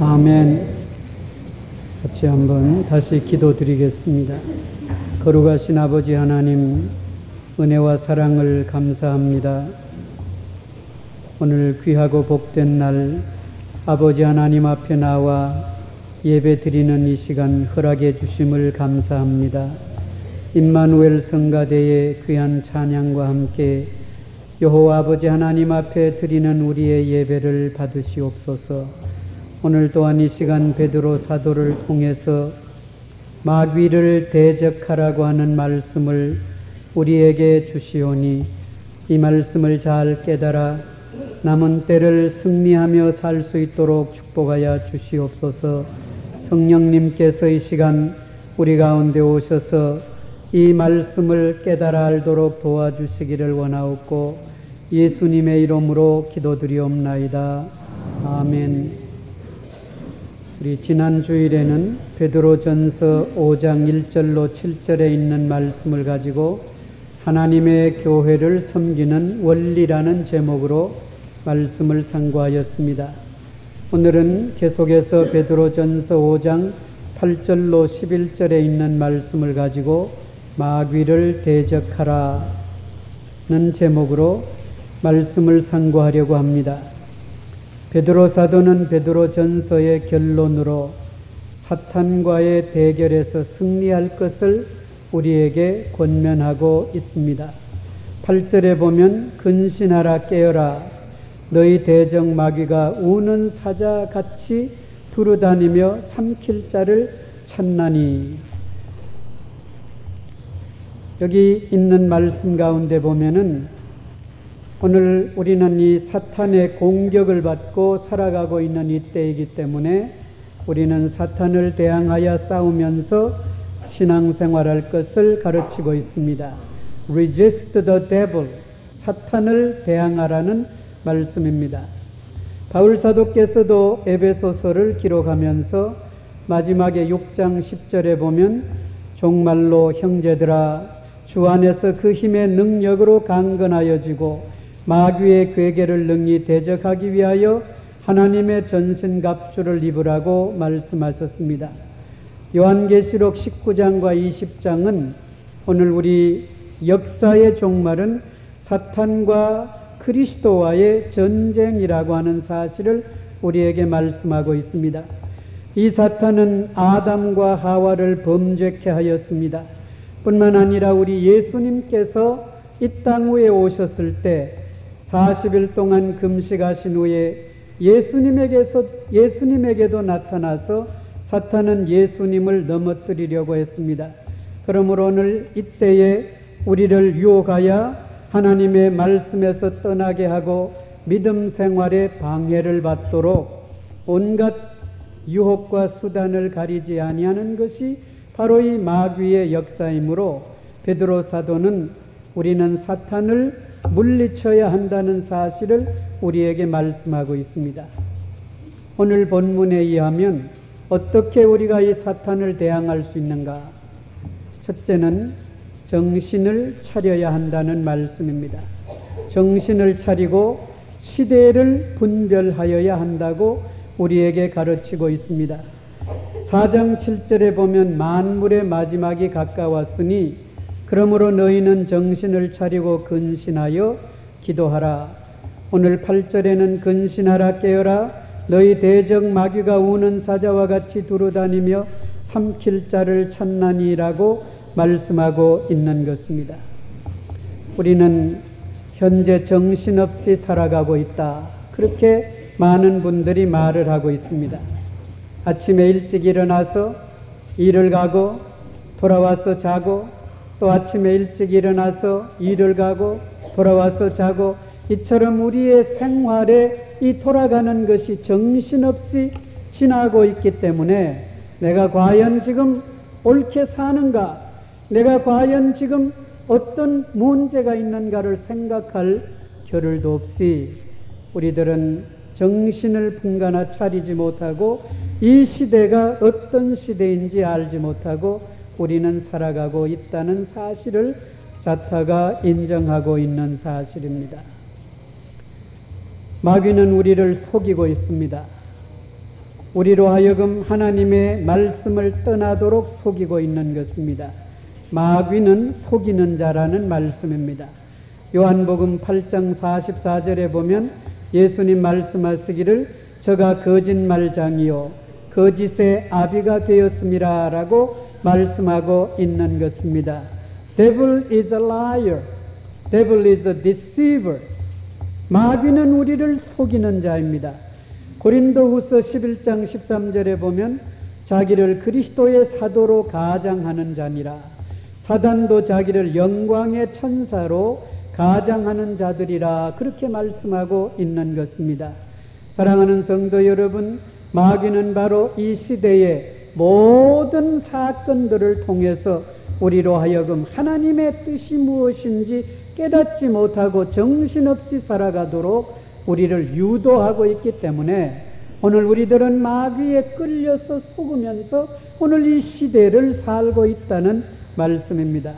아멘. 같이 한번 다시 기도드리겠습니다. 거룩하신 아버지 하나님, 은혜와 사랑을 감사합니다. 오늘 귀하고 복된 날 아버지 하나님 앞에 나와 예배 드리는 이 시간 허락해 주심을 감사합니다. 임마누엘 성가대의 귀한 찬양과 함께 여호와 아버지 하나님 앞에 드리는 우리의 예배를 받으시옵소서. 오늘 또한 이 시간 베드로 사도를 통해서 마귀를 대적하라고 하는 말씀을 우리에게 주시오니 이 말씀을 잘 깨달아 남은 때를 승리하며 살 수 있도록 축복하여 주시옵소서. 성령님께서 이 시간 우리 가운데 오셔서 이 말씀을 깨달아 알도록 도와주시기를 원하옵고 예수님의 이름으로 기도드리옵나이다. 아멘. 우리 지난 주일에는 베드로전서 5장 1절로 7절에 있는 말씀을 가지고 하나님의 교회를 섬기는 원리라는 제목으로 말씀을 상고하였습니다. 오늘은 계속해서 베드로전서 5장 8절로 11절에 있는 말씀을 가지고 마귀를 대적하라는 제목으로 말씀을 상고하려고 합니다. 베드로 사도는 베드로전서의 결론으로 사탄과의 대결에서 승리할 것을 우리에게 권면하고 있습니다. 8절에 보면 근신하라 깨어라 너희 대적 마귀가 우는 사자같이 두루다니며 삼킬 자를 찾나니. 여기 있는 말씀 가운데 보면은 오늘 우리는 이 사탄의 공격을 받고 살아가고 있는 이때이기 때문에 우리는 사탄을 대항하여 싸우면서 신앙생활할 것을 가르치고 있습니다. Resist the devil, 사탄을 대항하라는 말씀입니다. 바울 사도께서도 에베소서를 기록하면서 마지막에 6장 10절에 보면 종말로 형제들아 주 안에서 그 힘의 능력으로 강건하여지고 마귀의 괴계를 능히 대적하기 위하여 하나님의 전신갑주를 입으라고 말씀하셨습니다. 요한계시록 19장과 20장은 오늘 우리 역사의 종말은 사탄과 그리스도와의 전쟁이라고 하는 사실을 우리에게 말씀하고 있습니다. 이 사탄은 아담과 하와를 범죄케 하였습니다. 뿐만 아니라 우리 예수님께서 이 땅 위에 오셨을 때 40일 동안 금식하신 후에 예수님에게도 나타나서 사탄은 예수님을 넘어뜨리려고 했습니다. 그러므로 오늘 이때에 우리를 유혹하여 하나님의 말씀에서 떠나게 하고 믿음 생활에 방해를 받도록 온갖 유혹과 수단을 가리지 아니하는 것이 바로 이 마귀의 역사이므로 베드로 사도는 우리는 사탄을 물리쳐야 한다는 사실을 우리에게 말씀하고 있습니다. 오늘 본문에 의하면 어떻게 우리가 이 사탄을 대항할 수 있는가? 첫째는 정신을 차려야 한다는 말씀입니다. 정신을 차리고 시대를 분별하여야 한다고 우리에게 가르치고 있습니다. 4장 7절에 보면 만물의 마지막이 가까웠으니 그러므로 너희는 정신을 차리고 근신하여 기도하라. 오늘 8절에는 근신하라 깨어라 너희 대적 마귀가 우는 사자와 같이 두루다니며 삼킬 자를 찾나니라고 말씀하고 있는 것입니다. 우리는 현재 정신없이 살아가고 있다. 그렇게 많은 분들이 말을 하고 있습니다. 아침에 일찍 일어나서 일을 가고 돌아와서 자고 또 아침에 일찍 일어나서 일을 가고 돌아와서 자고 이처럼 우리의 생활에 이 돌아가는 것이 정신없이 지나고 있기 때문에 내가 과연 지금 옳게 사는가, 내가 과연 지금 어떤 문제가 있는가를 생각할 겨를도 없이 우리들은 정신을 분간하 차리지 못하고 이 시대가 어떤 시대인지 알지 못하고 우리는 살아가고 있다는 사실을 자타가 인정하고 있는 사실입니다. 마귀는 우리를 속이고 있습니다. 우리로 하여금 하나님의 말씀을 떠나도록 속이고 있는 것입니다. 마귀는 속이는 자라는 말씀입니다. 요한복음 8장 44절에 보면 예수님 말씀하시기를 저가 거짓말장이요 거짓의 아비가 되었음이라 라고 말씀하고 있는 것입니다. Devil is a liar. Devil is a deceiver. 마귀는 우리를 속이는 자입니다. 고린도후서 11장 13절에 보면 자기를 그리스도의 사도로 가장하는 자니라. 사단도 자기를 영광의 천사로 가장하는 자들이라 그렇게 말씀하고 있는 것입니다. 사랑하는 성도 여러분, 마귀는 바로 이 시대의 모든 사건들을 통해서 우리로 하여금 하나님의 뜻이 무엇인지 깨닫지 못하고 정신없이 살아가도록 우리를 유도하고 있기 때문에 오늘 우리들은 마귀에 끌려서 속으면서 오늘 이 시대를 살고 있다는 말씀입니다.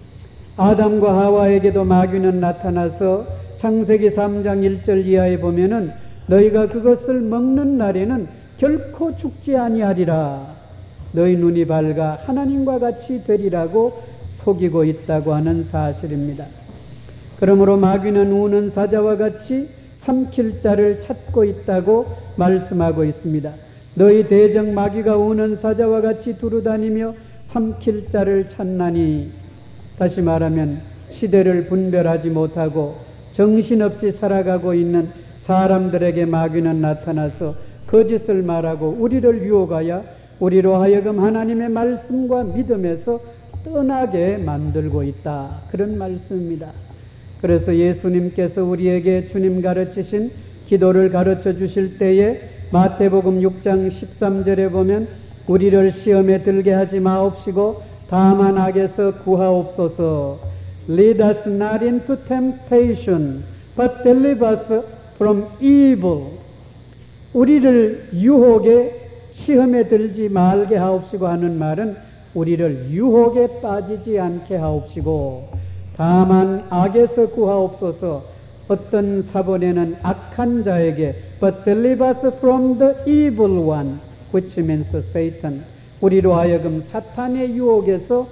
아담과 하와에게도 마귀는 나타나서 창세기 3장 1절 이하에 보면은 너희가 그것을 먹는 날에는 결코 죽지 아니하리라. 너희 눈이 밝아 하나님과 같이 되리라고 속이고 있다고 하는 사실입니다. 그러므로 마귀는 우는 사자와 같이 삼킬 자를 찾고 있다고 말씀하고 있습니다. 너희 대적 마귀가 우는 사자와 같이 두루다니며 삼킬 자를 찾나니, 다시 말하면 시대를 분별하지 못하고 정신없이 살아가고 있는 사람들에게 마귀는 나타나서 거짓을 말하고 우리를 유혹하여 우리로 하여금 하나님의 말씀과 믿음에서 떠나게 만들고 있다. 그런 말씀입니다. 그래서 예수님께서 우리에게 주님 가르치신 기도를 가르쳐 주실 때에 마태복음 6장 13절에 보면 우리를 시험에 들게 하지 마옵시고 다만 악에서 구하옵소서. Lead us not into temptation, but deliver us from evil. 우리를 유혹에 시험에 들지 말게 하옵시고 하는 말은 우리를 유혹에 빠지지 않게 하옵시고 다만 악에서 구하옵소서. 어떤 사본에는 악한 자에게 but deliver us from the evil one, which means Satan. 우리로 하여금 사탄의 유혹에서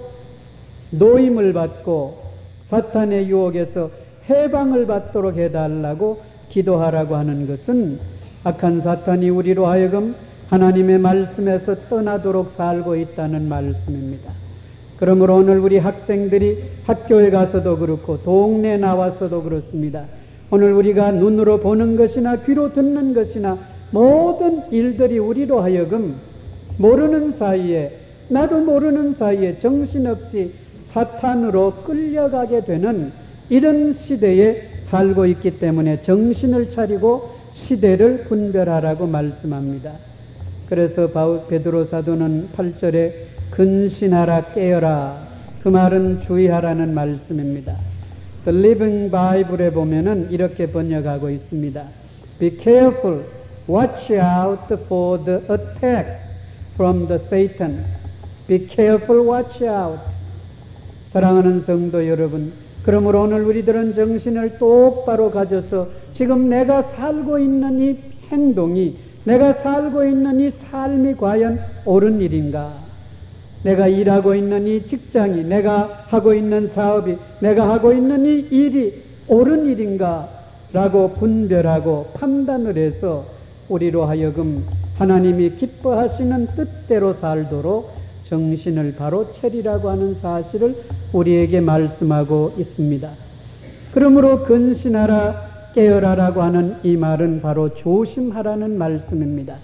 노임을 받고 사탄의 유혹에서 해방을 받도록 해달라고 기도하라고 하는 것은 악한 사탄이 우리로 하여금 하나님의 말씀에서 떠나도록 살고 있다는 말씀입니다. 그러므로 오늘 우리 학생들이 학교에 가서도 그렇고 동네에 나와서도 그렇습니다. 오늘 우리가 눈으로 보는 것이나 귀로 듣는 것이나 모든 일들이 우리로 하여금 모르는 사이에, 나도 모르는 사이에 정신없이 사탄으로 끌려가게 되는 이런 시대에 살고 있기 때문에 정신을 차리고 시대를 분별하라고 말씀합니다. 그래서 베드로 사도는 8절에 근신하라 깨어라, 그 말은 주의하라는 말씀입니다. The Living Bible에 보면은 이렇게 번역하고 있습니다. Be careful, watch out for the attacks from the Satan. Be careful, watch out. 사랑하는 성도 여러분, 그러므로 오늘 우리들은 정신을 똑바로 가져서 지금 내가 살고 있는 이 행동이, 내가 살고 있는 이 삶이 과연 옳은 일인가? 내가 일하고 있는 이 직장이, 내가 하고 있는 사업이, 내가 하고 있는 이 일이 옳은 일인가? 라고 분별하고 판단을 해서 우리로 하여금 하나님이 기뻐하시는 뜻대로 살도록 정신을 바로 차리라고 하는 사실을 우리에게 말씀하고 있습니다. 그러므로 근신하라 깨어라라고 하는 이 말은 바로 조심하라는 말씀입니다.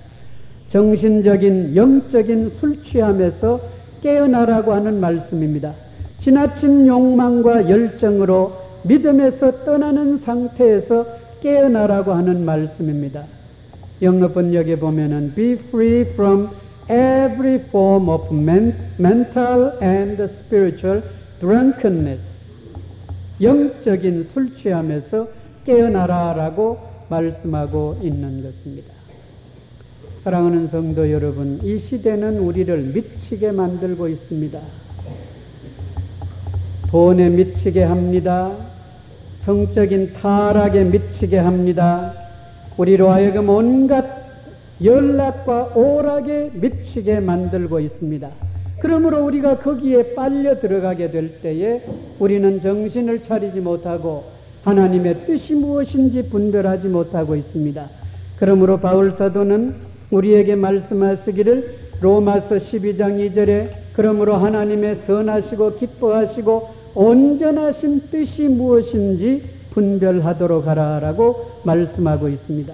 정신적인 영적인 술 취함에서 깨어나라고 하는 말씀입니다. 지나친 욕망과 열정으로 믿음에서 떠나는 상태에서 깨어나라고 하는 말씀입니다. 영어 번역에 보면은 be free from every form of mental and spiritual drunkenness. 영적인 술 취함에서 깨어나라라고 말씀하고 있는 것입니다. 사랑하는 성도 여러분, 이 시대는 우리를 미치게 만들고 있습니다. 돈에 미치게 합니다. 성적인 타락에 미치게 합니다. 우리로 하여금 온갖 연락과 오락에 미치게 만들고 있습니다. 그러므로 우리가 거기에 빨려 들어가게 될 때에 우리는 정신을 차리지 못하고 하나님의 뜻이 무엇인지 분별하지 못하고 있습니다. 그러므로 바울 사도는 우리에게 말씀하시기를 로마서 12장 2절에 그러므로 하나님의 선하시고 기뻐하시고 온전하신 뜻이 무엇인지 분별하도록 하라라고 말씀하고 있습니다.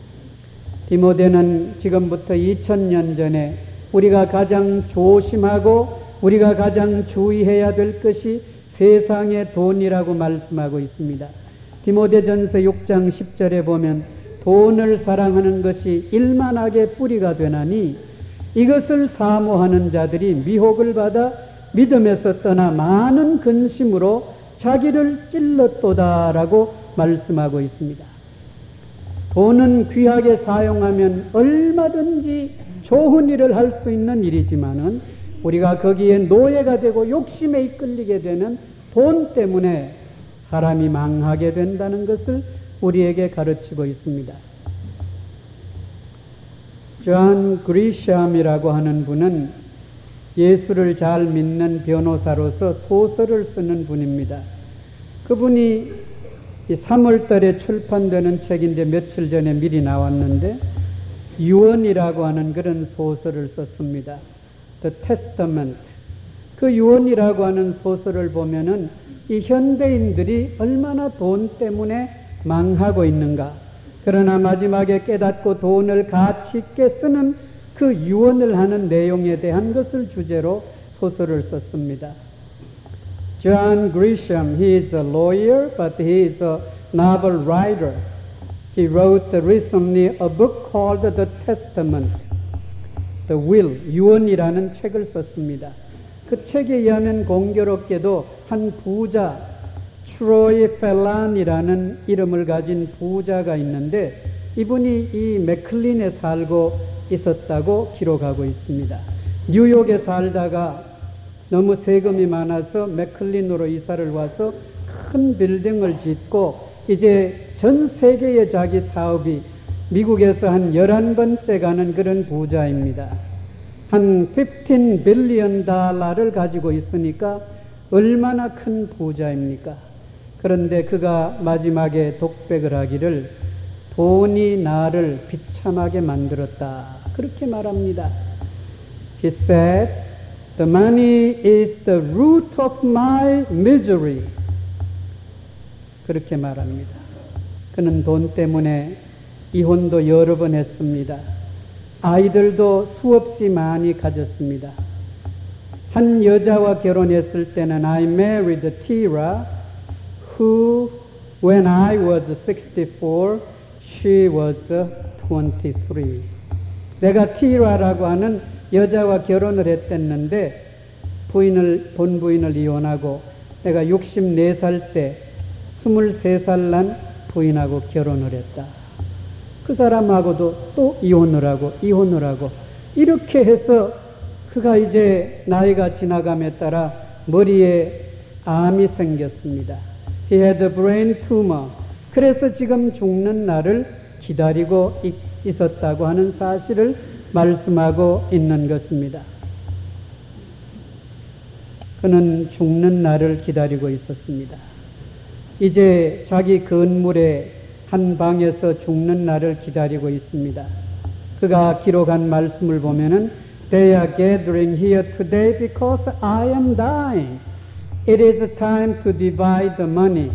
디모데는 지금부터 2000년 전에 우리가 가장 조심하고 우리가 가장 주의해야 될 것이 세상의 돈이라고 말씀하고 있습니다. 디모데전서 6장 10절에 보면 돈을 사랑하는 것이 일만하게 뿌리가 되나니 이것을 사모하는 자들이 미혹을 받아 믿음에서 떠나 많은 근심으로 자기를 찔렀도다라고 말씀하고 있습니다. 돈은 귀하게 사용하면 얼마든지 좋은 일을 할 수 있는 일이지만은 우리가 거기에 노예가 되고 욕심에 이끌리게 되는 돈 때문에 사람이 망하게 된다는 것을 우리에게 가르치고 있습니다. 존 그리샴이라고 하는 분은 예수를 잘 믿는 변호사로서 소설을 쓰는 분입니다. 그분이 3월 달에 출판되는 책인데 며칠 전에 미리 나왔는데 유언이라고 하는 그런 소설을 썼습니다. The Testament. 그 유언이라고 하는 소설을 보면은 이 현대인들이 얼마나 돈 때문에 망하고 있는가. 그러나 마지막에 깨닫고 돈을 가치 있게 쓰는 그 유언을 하는 내용에 대한 것을 주제로 소설을 썼습니다. John Grisham, he is a lawyer, but he is a novel writer. He wrote recently a book called The Testament, The Will, 유언이라는 책을 썼습니다. 그 책에 의하면 공교롭게도 한 부자, 트로이 펠란이라는 이름을 가진 부자가 있는데 이분이 이 맥클린에 살고 있었다고 기록하고 있습니다. 뉴욕에 살다가 너무 세금이 많아서 맥클린으로 이사를 와서 큰 빌딩을 짓고 이제 전 세계의 자기 사업이 미국에서 한 11번째 가는 그런 부자입니다. 한 15 빌리언 달러를 가지고 있으니까 얼마나 큰 부자입니까? 그런데 그가 마지막에 독백을 하기를 돈이 나를 비참하게 만들었다. 그렇게 말합니다. He said, the money is the root of my misery. 그렇게 말합니다. 그는 돈 때문에 이혼도 여러 번 했습니다. 아이들도 수없이 많이 가졌습니다. 한 여자와 결혼했을 때는 I married Tira, who when I was 64, she was 23. 내가 티라라고 하는 여자와 결혼을 했댔는데 본부인을 이혼하고 내가 64살 때 23살 난 부인하고 결혼을 했다. 그 사람하고도 또 이혼을 하고 이렇게 해서 그가 이제 나이가 지나감에 따라 머리에 암이 생겼습니다. He had a brain tumor. 그래서 지금 죽는 날을 기다리고 있었다고 하는 사실을 말씀하고 있는 것입니다. 그는 죽는 날을 기다리고 있었습니다. 이제 자기 건물의 한 방에서 죽는 날을 기다리고 있습니다. 그가 기록한 말씀을 보면은 They are gathering here today because I am dying. It is time to divide the money.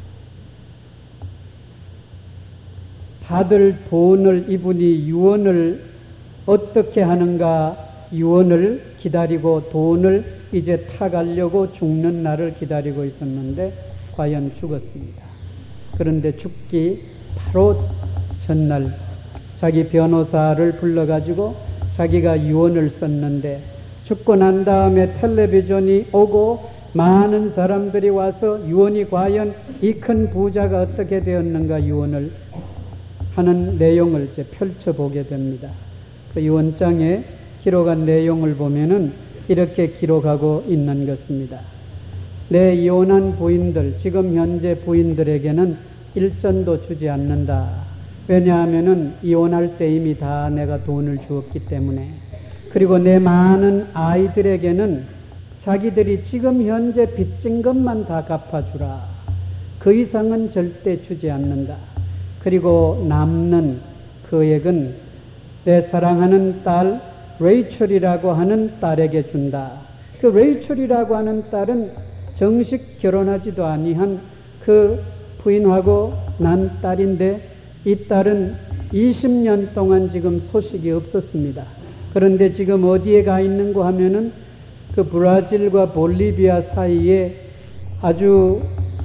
받을 돈을 이분이 유언을 어떻게 하는가 유언을 기다리고 돈을 이제 타가려고 죽는 날을 기다리고 있었는데 과연 죽었습니다. 그런데 죽기 바로 전날 자기 변호사를 불러가지고 자기가 유언을 썼는데 죽고 난 다음에 텔레비전이 오고 많은 사람들이 와서 유언이 과연 이 큰 부자가 어떻게 되었는가 유언을 하는 내용을 이제 펼쳐보게 됩니다. 그 유언장에 기록한 내용을 보면은 이렇게 기록하고 있는 것입니다. 내 이혼한 부인들, 지금 현재 부인들에게는 일전도 주지 않는다. 왜냐하면은 이혼할 때 이미 다 내가 돈을 주었기 때문에. 그리고 내 많은 아이들에게는 자기들이 지금 현재 빚진 것만 다 갚아주라. 그 이상은 절대 주지 않는다. 그리고 남는 금액은 내 사랑하는 딸 레이첼이라고 하는 딸에게 준다. 그 레이첼이라고 하는 딸은 정식 결혼하지도 아니한 그 부인하고 난 딸인데, 이 딸은 20년 동안 지금 소식이 없었습니다. 그런데 지금 어디에 가 있는고 하면은 그 브라질과 볼리비아 사이에 아주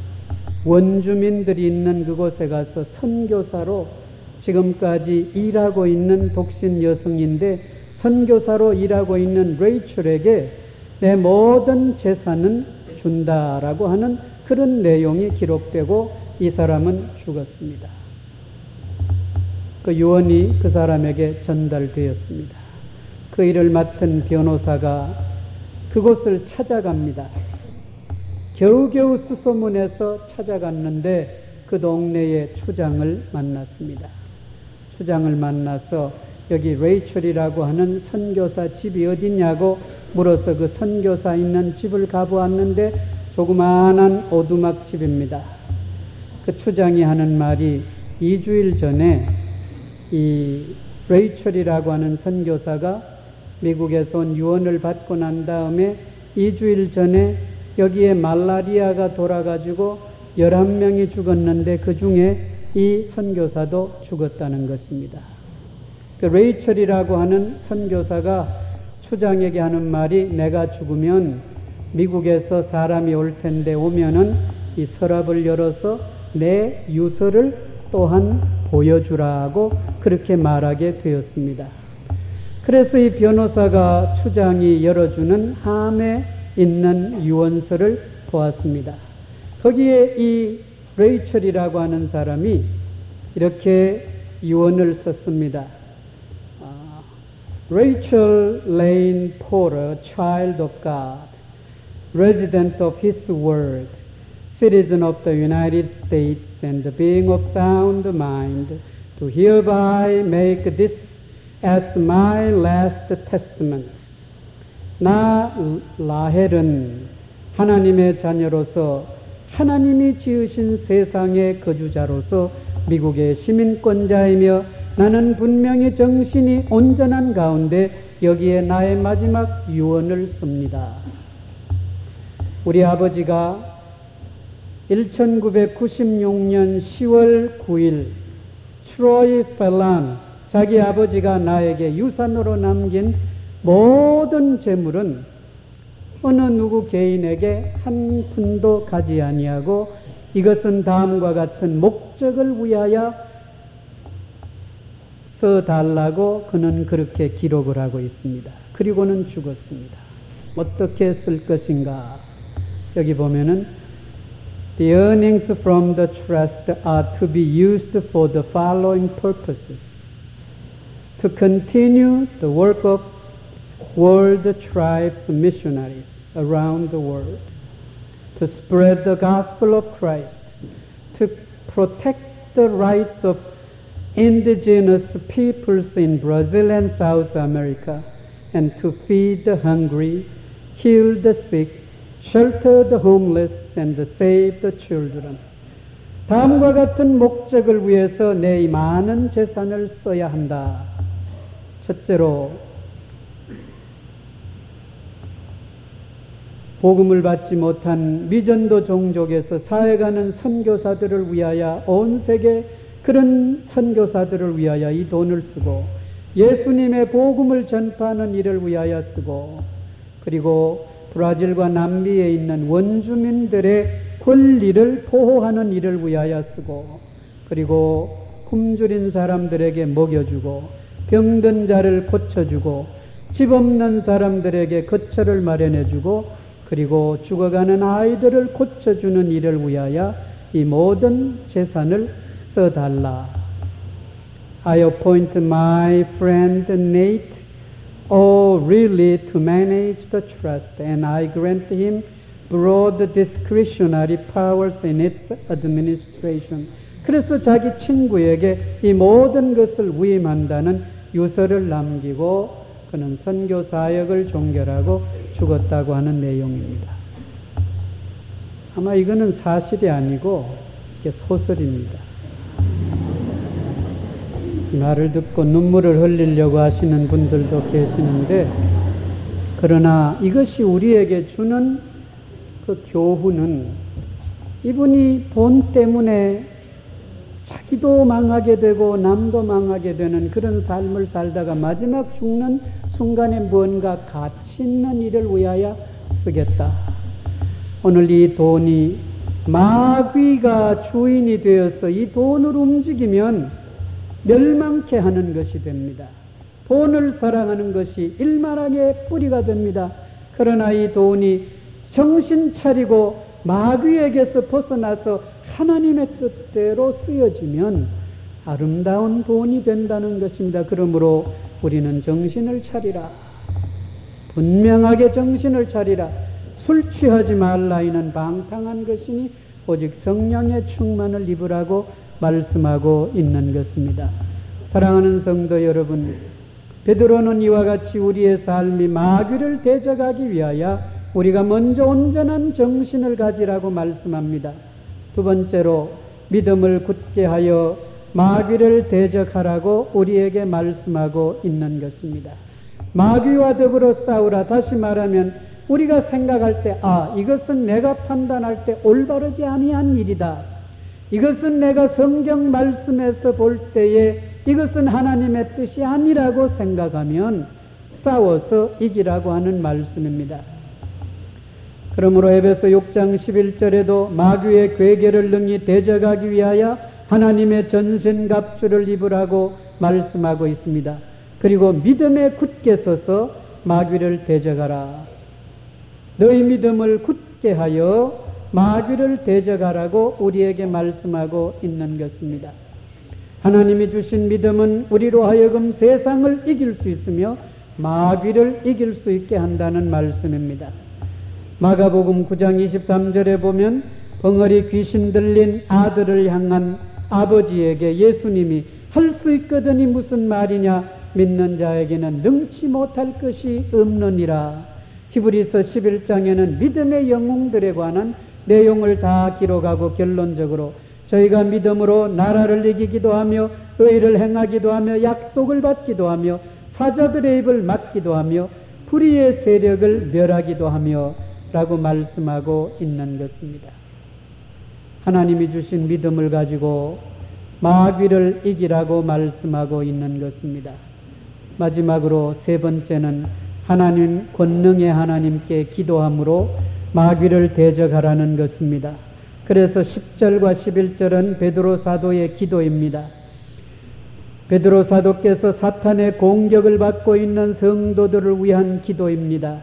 원주민들이 있는 그곳에 가서 선교사로 지금까지 일하고 있는 독신 여성인데, 선교사로 일하고 있는 레이첼에게 내 모든 재산은 준다라고 하는 그런 내용이 기록되고 이 사람은 죽었습니다. 그 유언이 그 사람에게 전달되었습니다. 그 일을 맡은 변호사가 그곳을 찾아갑니다. 겨우겨우 수소문해서 찾아갔는데 그 동네에 추장을 만났습니다. 추장을 만나서 여기 레이첼이라고 하는 선교사 집이 어디냐고 물어서 그 선교사 있는 집을 가보았는데 조그마한 오두막 집입니다. 그 추장이 하는 말이 2주일 전에 이 레이첼이라고 하는 선교사가 미국에서 온 유언을 받고 난 다음에 2주일 전에 여기에 말라리아가 돌아가지고 11명이 죽었는데 그 중에 이 선교사도 죽었다는 것입니다. 그 레이첼이라고 하는 선교사가 추장에게 하는 말이, 내가 죽으면 미국에서 사람이 올 텐데 오면은 이 서랍을 열어서 내 유서를 또한 보여주라고 그렇게 말하게 되었습니다. 그래서 이 변호사가 추장이 열어주는 함에 있는 유언서를 보았습니다. 거기에 이 레이첼이라고 하는 사람이 이렇게 유언을 썼습니다. Rachel Lane Porter, child of God, resident of His Word, citizen of the United States, and being of sound mind, to hereby make this as my last testament. 나 라헬은 하나님의 자녀로서 하나님이 지으신 세상의 거주자로서 미국의 시민권자이며 나는 분명히 정신이 온전한 가운데 여기에 나의 마지막 유언을 씁니다. 우리 아버지가 1996년 10월 9일 트로이 펠란, 자기 아버지가 나에게 유산으로 남긴 모든 재물은 어느 누구 개인에게 한 푼도 가지 아니하고 이것은 다음과 같은 목적을 위하여 써달라고 그는 그렇게 기록을 하고 있습니다. 그리고는 죽었습니다. 어떻게 쓸 것인가? 여기 보면은 The earnings from the trust are to be used for the following purposes: to continue the work of world tribes missionaries around the world, to spread the gospel of Christ, to protect the rights of indigenous peoples in Brazil and South America, and to feed the hungry, heal the sick, shelter the homeless, and save the children. 다음과 같은 목적을 위해서 내 많은 재산을 써야 한다. 첫째로, 복음을 받지 못한 미전도 종족에서 사역하는 선교사들을 위하여, 온 세계 그런 선교사들을 위하여 이 돈을 쓰고, 예수님의 복음을 전파하는 일을 위하여 쓰고, 그리고 브라질과 남미에 있는 원주민들의 권리를 보호하는 일을 위하여 쓰고, 그리고 굶주린 사람들에게 먹여주고, 병든 자를 고쳐주고, 집 없는 사람들에게 거처를 마련해주고, 그리고 죽어가는 아이들을 고쳐주는 일을 위하여 이 모든 재산을 써달라. I appoint my friend Nate really to manage the trust, and I grant him broad discretionary powers in its administration. 그래서 자기 친구에게 이 모든 것을 위임한다는 유서를 남기고 그는 선교 사역을 종결하고 죽었다고 하는 내용입니다. 아마 이거는 사실이 아니고 이게 소설입니다. 이 말을 듣고 눈물을 흘리려고 하시는 분들도 계시는데, 그러나 이것이 우리에게 주는 그 교훈은, 이분이 돈 때문에 자기도 망하게 되고 남도 망하게 되는 그런 삶을 살다가 마지막 죽는 순간에 뭔가 가치 있는 일을 위하여 쓰겠다. 오늘 이 돈이 마귀가 주인이 되어서 이 돈을 움직이면 멸망케 하는 것이 됩니다. 돈을 사랑하는 것이 일만하게 뿌리가 됩니다. 그러나 이 돈이 정신 차리고 마귀에게서 벗어나서 하나님의 뜻대로 쓰여지면 아름다운 돈이 된다는 것입니다. 그러므로 우리는 정신을 차리라. 분명하게 정신을 차리라. 술 취하지 말라. 이는 방탕한 것이니 오직 성령의 충만을 입으라고 말씀하고 있는 것입니다. 사랑하는 성도 여러분, 베드로는 이와 같이 우리의 삶이 마귀를 대적하기 위하여 우리가 먼저 온전한 정신을 가지라고 말씀합니다. 두 번째로 믿음을 굳게 하여 마귀를 대적하라고 우리에게 말씀하고 있는 것입니다. 마귀와 더불어 싸우라. 다시 말하면 우리가 생각할 때, 이것은 내가 판단할 때 올바르지 아니한 일이다. 이것은 내가 성경 말씀에서 볼 때에 이것은 하나님의 뜻이 아니라고 생각하면 싸워서 이기라고 하는 말씀입니다. 그러므로 에베소 6장 11절에도 마귀의 괴계를 능히 대적하기 위하여 하나님의 전신갑주를 입으라고 말씀하고 있습니다. 그리고 믿음에 굳게 서서 마귀를 대적하라. 너희 믿음을 굳게 하여 마귀를 대적하라고 우리에게 말씀하고 있는 것입니다. 하나님이 주신 믿음은 우리로 하여금 세상을 이길 수 있으며 마귀를 이길 수 있게 한다는 말씀입니다. 마가복음 9장 23절에 보면 벙어리 귀신 들린 아들을 향한 아버지에게 예수님이 할 수 있거든이 무슨 말이냐, 믿는 자에게는 능치 못할 것이 없느니라. 히브리서 11장에는 믿음의 영웅들에 관한 내용을 다 기록하고 결론적으로 저희가 믿음으로 나라를 이기기도 하며 의를 행하기도 하며 약속을 받기도 하며 사자들의 입을 막기도 하며 불의의 세력을 멸하기도 하며 라고 말씀하고 있는 것입니다. 하나님이 주신 믿음을 가지고 마귀를 이기라고 말씀하고 있는 것입니다. 마지막으로 세 번째는 하나님 권능의 하나님께 기도함으로 마귀를 대적하라는 것입니다. 그래서 10절과 11절은 베드로 사도의 기도입니다. 베드로 사도께서 사탄의 공격을 받고 있는 성도들을 위한 기도입니다.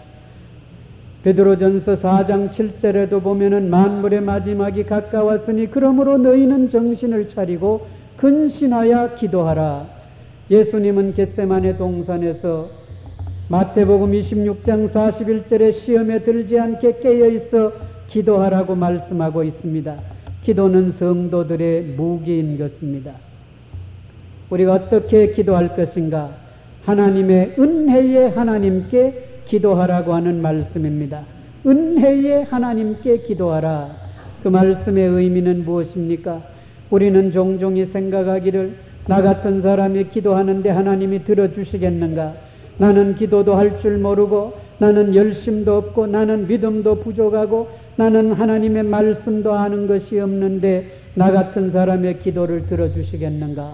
베드로전서 4장 7절에도 보면은 만물의 마지막이 가까웠으니 그러므로 너희는 정신을 차리고 근신하여 기도하라. 예수님은 겟세마네 동산에서 마태복음 26장 41절에 시험에 들지 않게 깨어있어 기도하라고 말씀하고 있습니다. 기도는 성도들의 무기인 것입니다. 우리가 어떻게 기도할 것인가? 하나님의 은혜의 하나님께 기도하라고 하는 말씀입니다. 은혜의 하나님께 기도하라. 그 말씀의 의미는 무엇입니까? 우리는 종종이 생각하기를 나 같은 사람이 기도하는데 하나님이 들어주시겠는가? 나는 기도도 할 줄 모르고 나는 열심도 없고 나는 믿음도 부족하고 나는 하나님의 말씀도 아는 것이 없는데 나 같은 사람의 기도를 들어주시겠는가?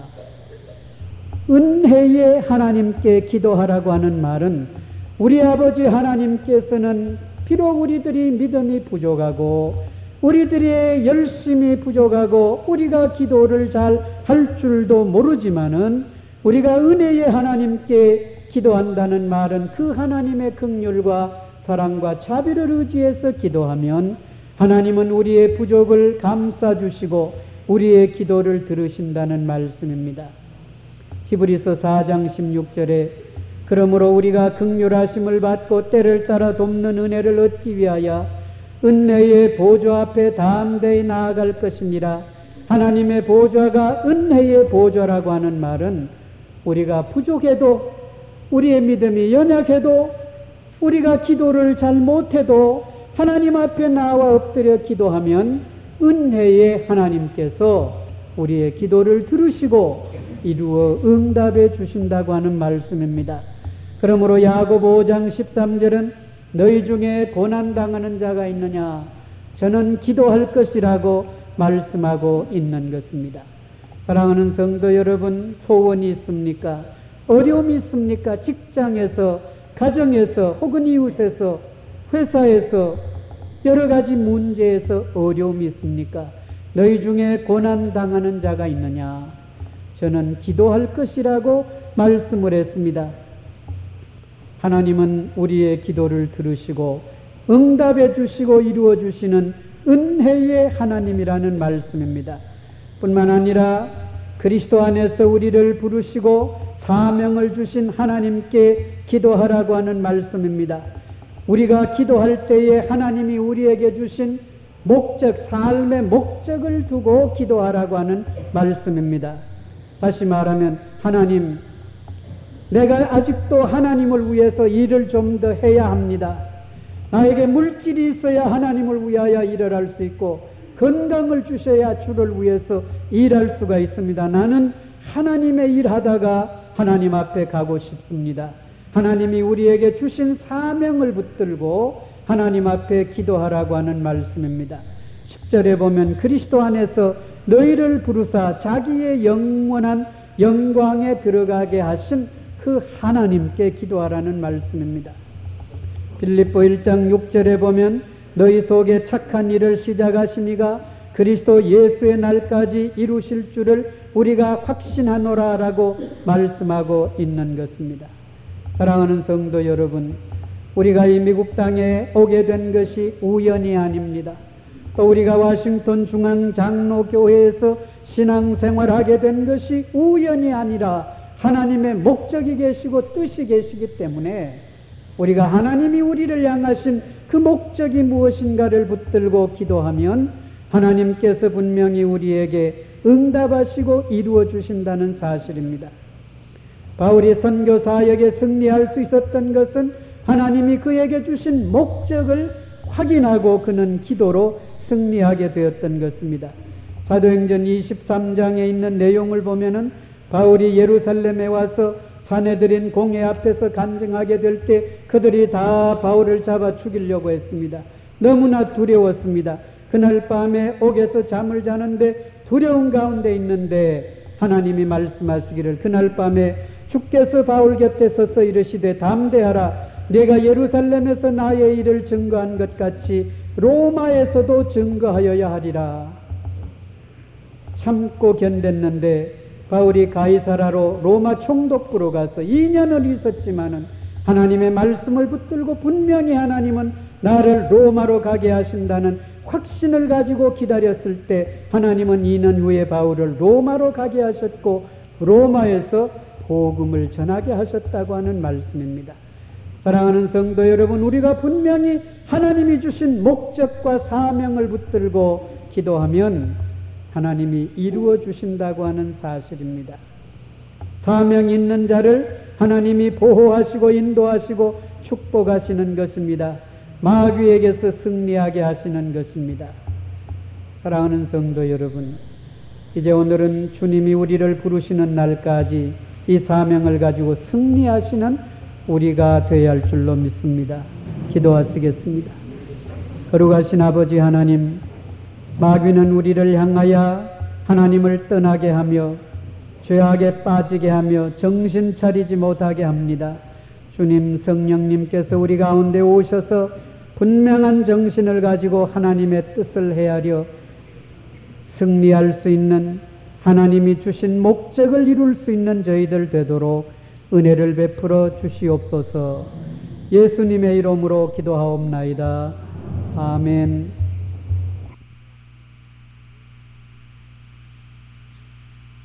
은혜의 하나님께 기도하라고 하는 말은 우리 아버지 하나님께서는 비록 우리들이 믿음이 부족하고 우리들의 열심이 부족하고 우리가 기도를 잘 할 줄도 모르지만은 우리가 은혜의 하나님께 기도한다는 말은 그 하나님의 긍휼과 사랑과 자비를 의지해서 기도하면 하나님은 우리의 부족을 감싸주시고 우리의 기도를 들으신다는 말씀입니다. 히브리서 4장 16절에 그러므로 우리가 긍휼하심을 받고 때를 따라 돕는 은혜를 얻기 위하여 은혜의 보좌 앞에 담대히 나아갈 것이니라. 하나님의 보좌가 은혜의 보좌라고 하는 말은 우리가 부족해도, 우리의 믿음이 연약해도, 우리가 기도를 잘 못해도 하나님 앞에 나와 엎드려 기도하면 은혜의 하나님께서 우리의 기도를 들으시고 이루어 응답해 주신다고 하는 말씀입니다. 그러므로 야고보 5장 13절은 너희 중에 고난당하는 자가 있느냐? 저는 기도할 것이라고 말씀하고 있는 것입니다. 사랑하는 성도 여러분, 소원이 있습니까? 어려움이 있습니까? 직장에서, 가정에서, 혹은 이웃에서, 회사에서, 여러 가지 문제에서 어려움이 있습니까? 너희 중에 고난당하는 자가 있느냐? 저는 기도할 것이라고 말씀을 했습니다. 하나님은 우리의 기도를 들으시고 응답해 주시고 이루어 주시는 은혜의 하나님이라는 말씀입니다. 뿐만 아니라 그리스도 안에서 우리를 부르시고 사명을 주신 하나님께 기도하라고 하는 말씀입니다. 우리가 기도할 때에 하나님이 우리에게 주신 목적, 삶의 목적을 두고 기도하라고 하는 말씀입니다. 다시 말하면 하나님, 내가 아직도 하나님을 위해서 일을 좀 더 해야 합니다. 나에게 물질이 있어야 하나님을 위하여 일을 할 수 있고 건강을 주셔야 주를 위해서 일할 수가 있습니다. 나는 하나님의 일하다가 하나님 앞에 가고 싶습니다. 하나님이 우리에게 주신 사명을 붙들고 하나님 앞에 기도하라고 하는 말씀입니다. 10절에 보면 그리스도 안에서 너희를 부르사 자기의 영원한 영광에 들어가게 하신 그 하나님께 기도하라는 말씀입니다. 빌립보 1장 6절에 보면 너희 속에 착한 일을 시작하시니가 그리스도 예수의 날까지 이루실 줄을 우리가 확신하노라 라고 말씀하고 있는 것입니다. 사랑하는 성도 여러분, 우리가 이 미국 땅에 오게 된 것이 우연이 아닙니다. 또 우리가 워싱턴 중앙장로교회에서 신앙생활하게 된 것이 우연이 아니라 하나님의 목적이 계시고 뜻이 계시기 때문에 우리가 하나님이 우리를 향하신 그 목적이 무엇인가를 붙들고 기도하면 하나님께서 분명히 우리에게 응답하시고 이루어 주신다는 사실입니다. 바울이 선교 사역에 승리할 수 있었던 것은 하나님이 그에게 주신 목적을 확인하고 그는 기도로 승리하게 되었던 것입니다. 사도행전 23장에 있는 내용을 보면은 바울이 예루살렘에 와서 사내들인 공회 앞에서 간증하게 될 때 그들이 다 바울을 잡아 죽이려고 했습니다. 너무나 두려웠습니다. 그날 밤에 옥에서 잠을 자는데 두려운 가운데 있는데 하나님이 말씀하시기를 그날 밤에 주께서 바울 곁에 서서 이르시되 담대하라 내가 예루살렘에서 나의 일을 증거한 것 같이 로마에서도 증거하여야 하리라. 참고 견뎠는데 바울이 가이사라로 로마 총독부로 가서 2년을 있었지만은 하나님의 말씀을 붙들고 분명히 하나님은 나를 로마로 가게 하신다는 확신을 가지고 기다렸을 때 하나님은 2년 후에 바울을 로마로 가게 하셨고 로마에서 복음을 전하게 하셨다고 하는 말씀입니다. 사랑하는 성도 여러분, 우리가 분명히 하나님이 주신 목적과 사명을 붙들고 기도하면 하나님이 이루어 주신다고 하는 사실입니다. 사명 있는 자를 하나님이 보호하시고 인도하시고 축복하시는 것입니다. 마귀에게서 승리하게 하시는 것입니다. 사랑하는 성도 여러분, 이제 오늘은 주님이 우리를 부르시는 날까지 이 사명을 가지고 승리하시는 우리가 되어야 할 줄로 믿습니다. 기도하시겠습니다. 거룩하신 아버지 하나님, 마귀는 우리를 향하여 하나님을 떠나게 하며 죄악에 빠지게 하며 정신 차리지 못하게 합니다. 주님, 성령님께서 우리 가운데 오셔서 분명한 정신을 가지고 하나님의 뜻을 헤아려 승리할 수 있는, 하나님이 주신 목적을 이룰 수 있는 저희들 되도록 은혜를 베풀어 주시옵소서. 예수님의 이름으로 기도하옵나이다. 아멘.